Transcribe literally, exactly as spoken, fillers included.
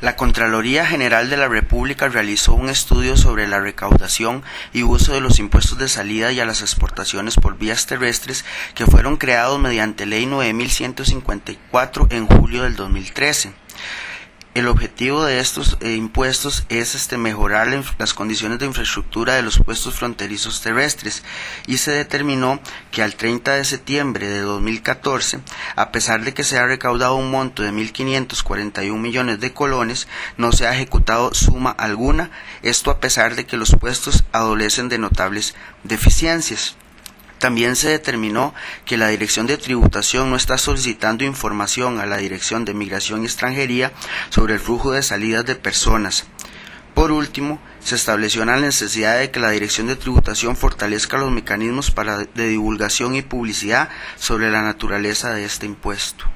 La Contraloría General de la República realizó un estudio sobre la recaudación y uso de los impuestos de salida y a las exportaciones por vías terrestres que fueron creados mediante Ley nueve mil ciento cincuenta y cuatro en julio del dos mil trece. El objetivo de estos eh, impuestos es este, mejorar la las condiciones de infraestructura de los puestos fronterizos terrestres, y se determinó que al treinta de septiembre de dos mil catorce, a pesar de que se ha recaudado un monto de mil quinientos cuarenta y un millones de colones, no se ha ejecutado suma alguna, esto a pesar de que los puestos adolecen de notables deficiencias. También se determinó que la Dirección de Tributación no está solicitando información a la Dirección de Migración y Extranjería sobre el flujo de salidas de personas. Por último, se estableció la necesidad de que la Dirección de Tributación fortalezca los mecanismos para de divulgación y publicidad sobre la naturaleza de este impuesto.